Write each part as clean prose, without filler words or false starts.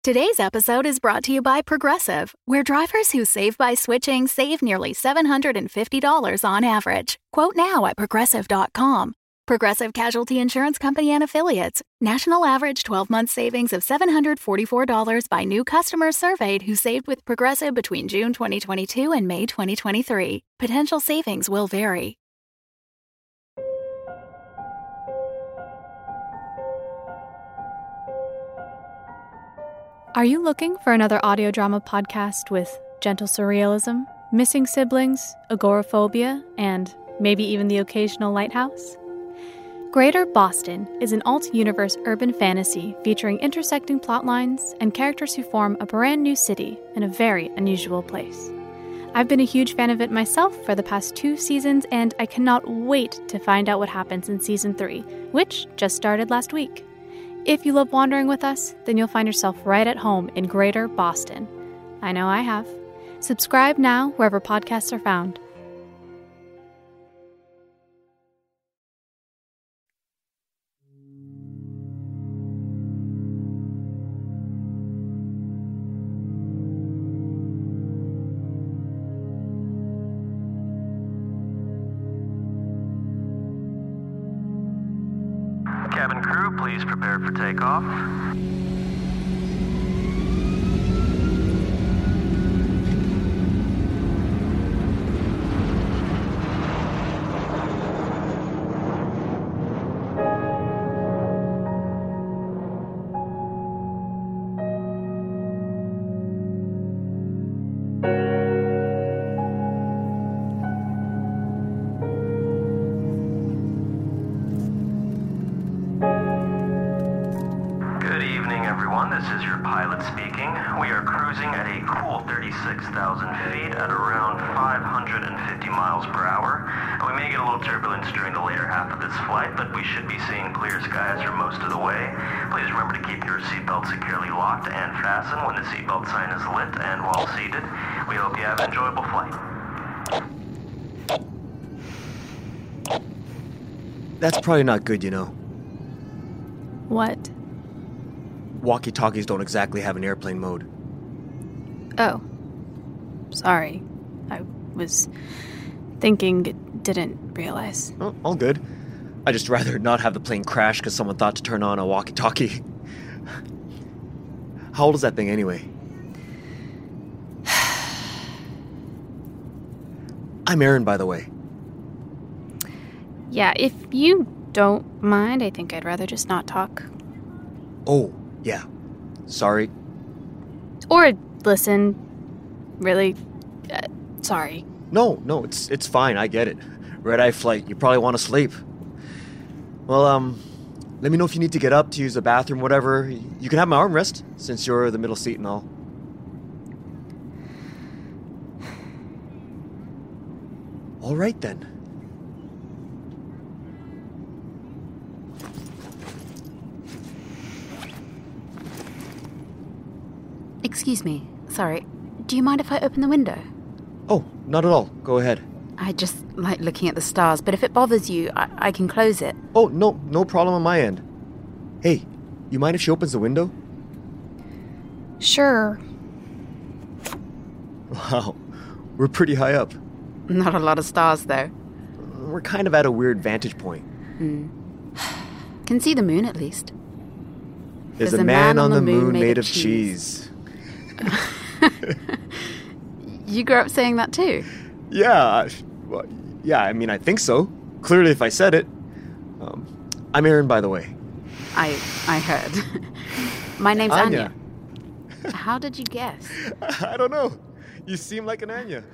Today's episode is brought to you by Progressive, where drivers who save by switching save nearly $750 on average. Quote now at Progressive.com. Progressive Casualty Insurance Company and Affiliates. National average 12-month savings of $744 by new customers surveyed who saved with Progressive between June 2022 and May 2023. Potential savings will vary. Are you looking for another audio drama podcast with gentle surrealism, missing siblings, agoraphobia, and maybe even the occasional lighthouse? Greater Boston is an alt-universe urban fantasy featuring intersecting plotlines and characters who form a brand new city in a very unusual place. I've been a huge fan of it myself for the past 2 seasons, and I cannot wait to find out what happens in Season 3, which just started last week. If you love wandering with us, then you'll find yourself right at home in Greater Boston. I know I have. Subscribe now wherever podcasts are found. Cabin crew, please prepare for takeoff. This is your pilot speaking. We are cruising at a cool 36,000 feet at around 550 miles per hour. We may get a little turbulence during the later half of this flight, but we should be seeing clear skies for most of the way. Please remember to keep your seatbelt securely locked and fasten when the seatbelt sign is lit, and while seated, we hope you have an enjoyable flight. That's probably not good, you know. What? Walkie-talkies don't exactly have an airplane mode. Oh. Sorry. I was thinking, didn't realize. Oh, all good. I'd just rather not have the plane crash because someone thought to turn on a walkie-talkie. How old is that thing anyway? I'm Aaron, by the way. Yeah, if you don't mind, I think I'd rather just not talk. Oh, yeah. Sorry. Or listen. Really, sorry. No, it's fine. I get it. Red-eye flight. You probably want to sleep. Well, let me know if you need to get up to use the bathroom, whatever. You can have my armrest, since you're the middle seat and all. All right, then. Excuse me. Sorry. Do you mind if I open the window? Oh, not at all. Go ahead. I just like looking at the stars, but if it bothers you, I can close it. Oh, no problem on my end. Hey, you mind if she opens the window? Sure. Wow, we're pretty high up. Not a lot of stars, though. We're kind of at a weird vantage point. Can see the moon, at least. There's a man on the moon made of cheese. You grew up saying that too? Yeah, I mean, I think so. Clearly, if I said it. I'm Aaron, by the way. I heard. My name's Anya. How did you guess? I don't know. You seem like an Anya.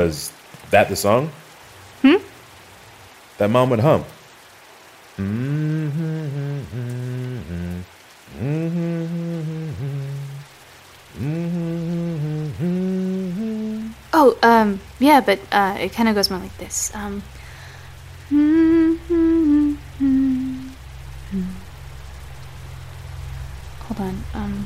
Was that the song? That mom would hum. Oh, yeah, but it kind of goes more like this. Hold on.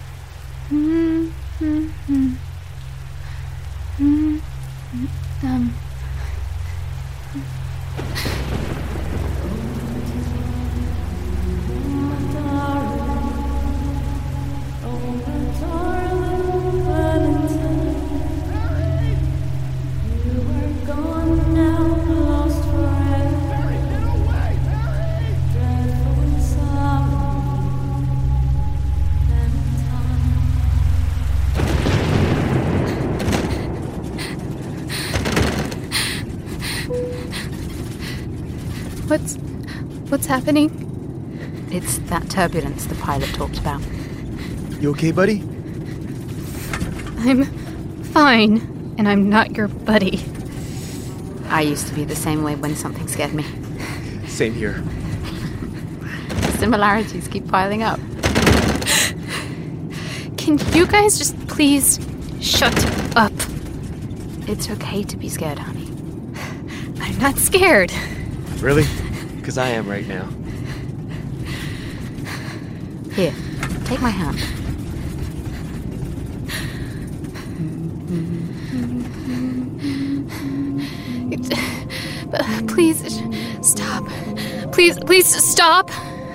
What's happening? It's that turbulence the pilot talked about. You okay, buddy? I'm fine, and I'm not your buddy. I used to be the same way when something scared me. Same here. Similarities keep piling up. Can you guys just please shut up? It's okay to be scared, honey. I'm not scared. Really? Because I am right now. Here, take my hand. Please, stop. Please stop.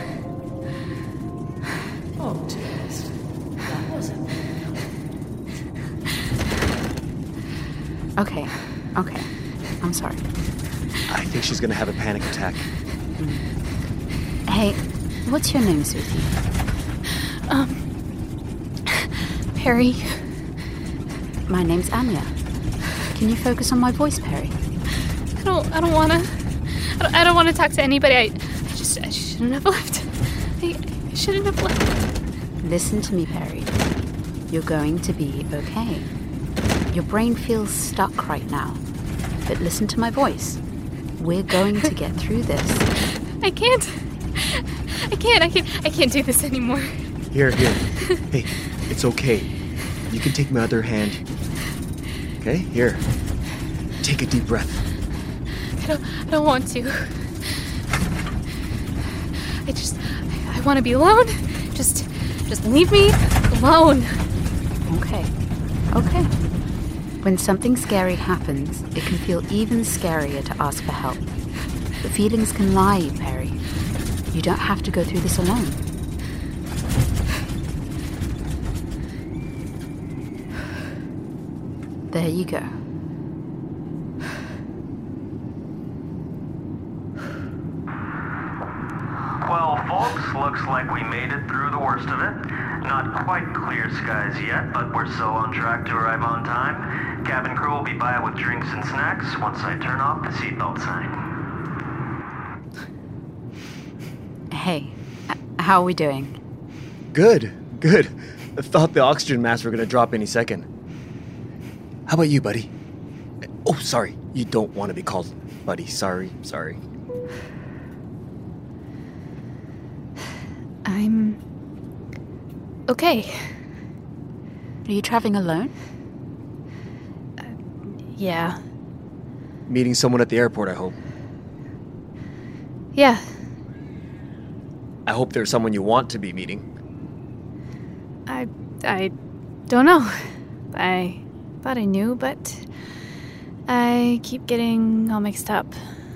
Oh, dearest. That wasn't... Okay. I'm sorry. I think she's gonna have a panic attack. Hey, what's your name, sweetie? Perry. My name's Anya. Can you focus on my voice, Perry? I don't wanna talk to anybody. I shouldn't have left. I shouldn't have left. Listen to me, Perry. You're going to be okay. Your brain feels stuck right now. But listen to my voice. We're going to get through this. I can't do this anymore. Here. Hey, it's okay. You can take my other hand. Okay, here. Take a deep breath. I don't want to. I want to be alone. Just leave me alone. Okay. When something scary happens, it can feel even scarier to ask for help. But feelings can lie, Perry. You don't have to go through this alone. There you go. Well, folks, looks like we made it through the worst of it. Not quite clear skies yet, but we're so on track to arrive on time. Cabin crew will be by with drinks and snacks once I turn off the seatbelt sign. Hey, how are we doing? Good. I thought the oxygen masks were gonna drop any second. How about you, buddy? Oh, sorry. You don't want to be called buddy. Sorry. I'm okay. Are you traveling alone? Yeah. Meeting someone at the airport, I hope. Yeah. I hope there's someone you want to be meeting. I don't know. I thought I knew, but I keep getting all mixed up.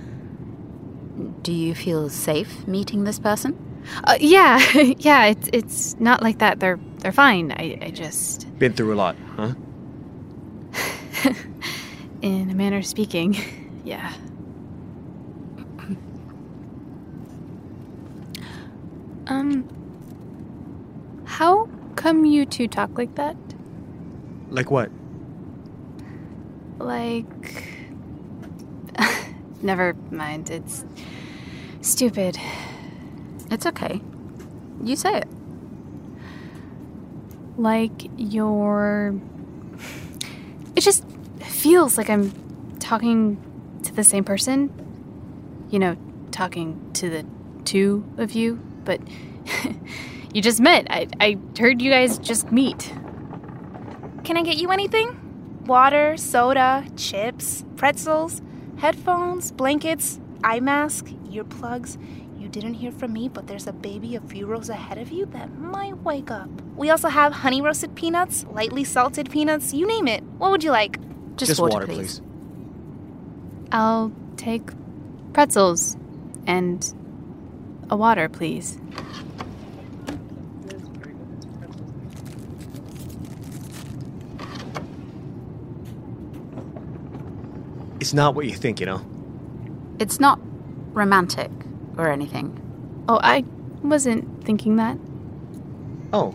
Do you feel safe meeting this person? Yeah. It's not like that. They're fine. I just... Been through a lot, huh? In a manner of speaking, yeah. How come you two talk like that? Like what? Like... Never mind, it's stupid. It's okay. You say it. Like you're... It just feels like I'm talking to the same person? You know, talking to the two of you, but you just met. I heard you guys just meet. Can I get you anything? Water, soda, chips, pretzels, headphones, blankets, eye mask, earplugs. You didn't hear from me, but there's a baby a few rows ahead of you that might wake up. We also have honey roasted peanuts, lightly salted peanuts, you name it. What would you like? Just water, please. I'll take pretzels and a water, please. It's not what you think, you know? It's not romantic or anything. Oh, I wasn't thinking that. Oh.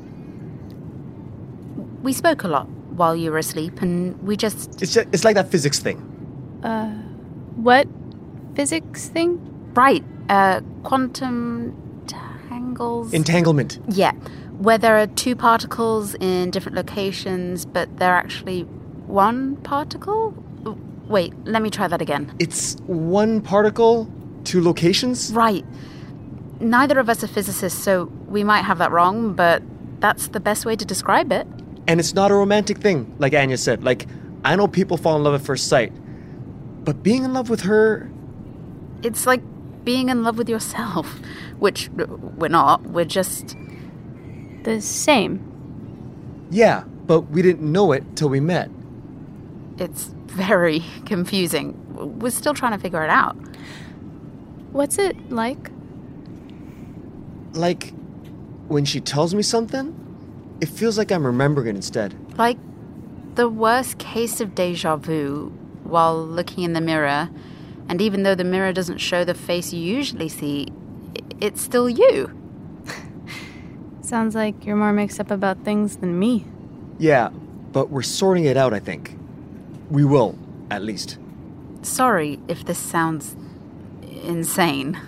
We spoke a lot while you were asleep, and we just... It's like that physics thing. What physics thing? Right, quantum tangles... Entanglement. Yeah, where there are two particles in different locations, but they're actually one particle? Wait, let me try that again. It's one particle, two locations? Right. Neither of us are physicists, so we might have that wrong, but that's the best way to describe it. And it's not a romantic thing, like Anya said. Like, I know people fall in love at first sight. But being in love with her... It's like being in love with yourself. Which we're not. We're just... The same. Yeah, but we didn't know it till we met. It's very confusing. We're still trying to figure it out. What's it like? Like, when she tells me something, it feels like I'm remembering it instead. Like the worst case of deja vu while looking in the mirror, and even though the mirror doesn't show the face you usually see, it's still you. Sounds like you're more mixed up about things than me. Yeah, but we're sorting it out, I think. We will, at least. Sorry if this sounds insane.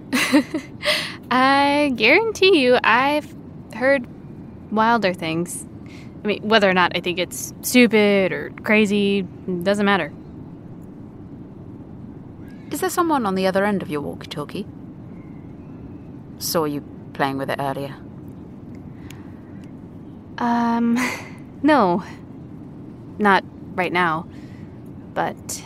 I guarantee you I've heard wilder things. I mean, whether or not I think it's stupid or crazy, doesn't matter. Is there someone on the other end of your walkie-talkie? Saw you playing with it earlier. No. Not right now. But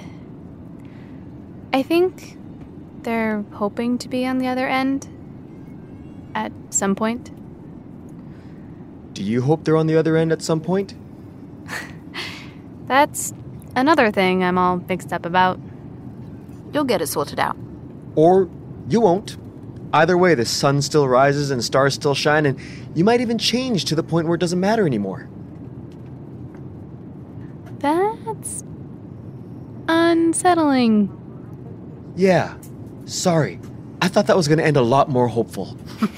I think they're hoping to be on the other end at some point. Do you hope they're on the other end at some point? That's another thing I'm all mixed up about. You'll get it sorted out. Or you won't. Either way, the sun still rises and stars still shine, and you might even change to the point where it doesn't matter anymore. That's unsettling. Yeah. Sorry. I thought that was going to end a lot more hopeful.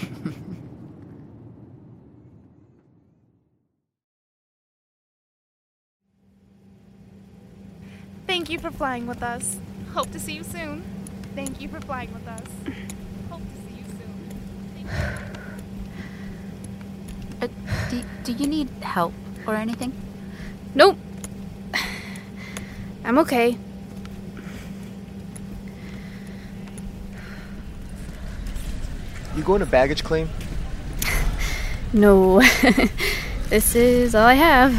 Thank you for flying with us. Hope to see you soon. Thank you for flying with us. Hope to see you soon. Do you need help or anything? Nope. I'm okay. You going to baggage claim? No. This is all I have.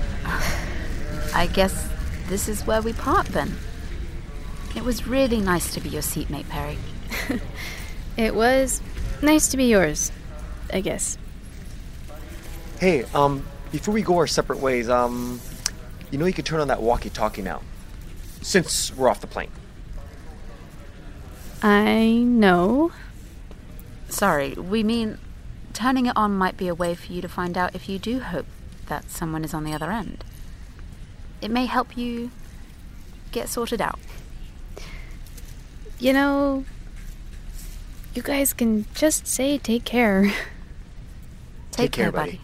I guess this is where we part then. It was really nice to be your seatmate, Perry. It was nice to be yours, I guess. Hey, before we go our separate ways, you know you can turn on that walkie-talkie now. Since we're off the plane. I know. Sorry, we mean turning it on might be a way for you to find out if you do hope that someone is on the other end. It may help you get sorted out. You know, you guys can just say take care. Take care, buddy.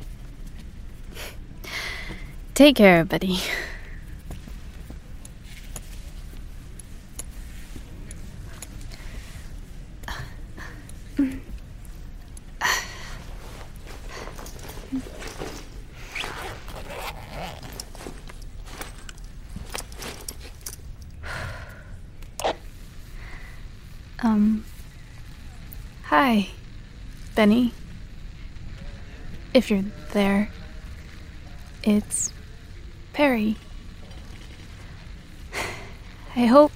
Take care, buddy. Hi, Benny. If you're there, it's Perry. I hope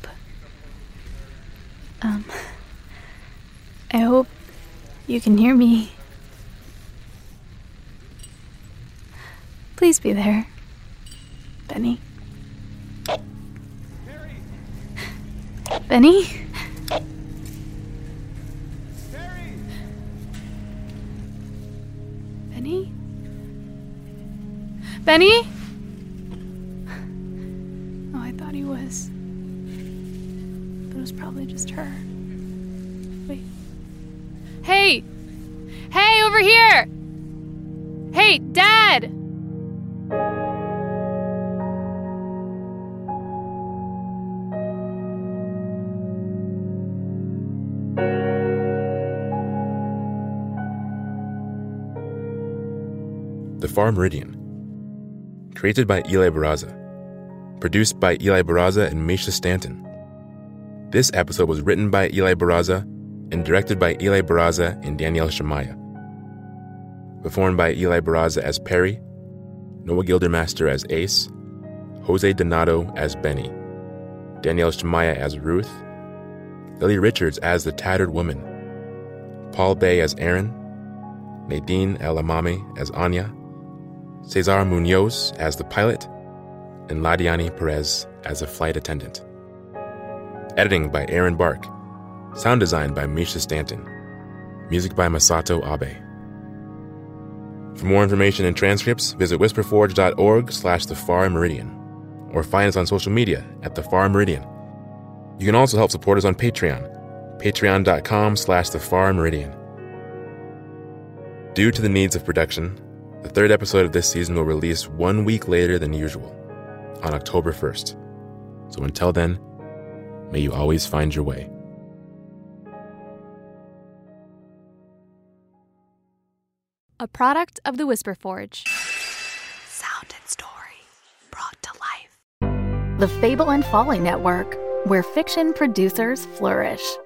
you can hear me. Please be there, Benny. Benny? Benny? Benny? Oh, I thought he was. But it was probably just her. Wait. Hey! Hey, over here! Hey, Dad! The Far Meridian. Created by Eli Barraza. Produced by Eli Barraza and Misha Stanton. This episode was written by Eli Barraza and directed by Eli Barraza and Danielle Shamaya. Performed by Eli Barraza as Perry, Noah Gildermaster as Ace, Jose Donato as Benny, Danielle Shamaya as Ruth, Lily Richards as the Tattered Woman, Paul Bay as Aaron, Nadine El Amami as Anya, Cesar Munoz as the pilot, and Ladiani Perez as a flight attendant. Editing by Aaron Bark. Sound design by Misha Stanton. Music by Masato Abe. For more information and transcripts, visit whisperforge.org/The Far Meridian, or find us on social media at The Far Meridian. You can also help support us on Patreon, patreon.com/The Far Meridian. Due to the needs of production, the third episode of this season will release 1 week later than usual, on October 1st. So until then, may you always find your way. A product of the Whisper Forge. Sound and story brought to life. The Fable and Folly Network, where fiction producers flourish.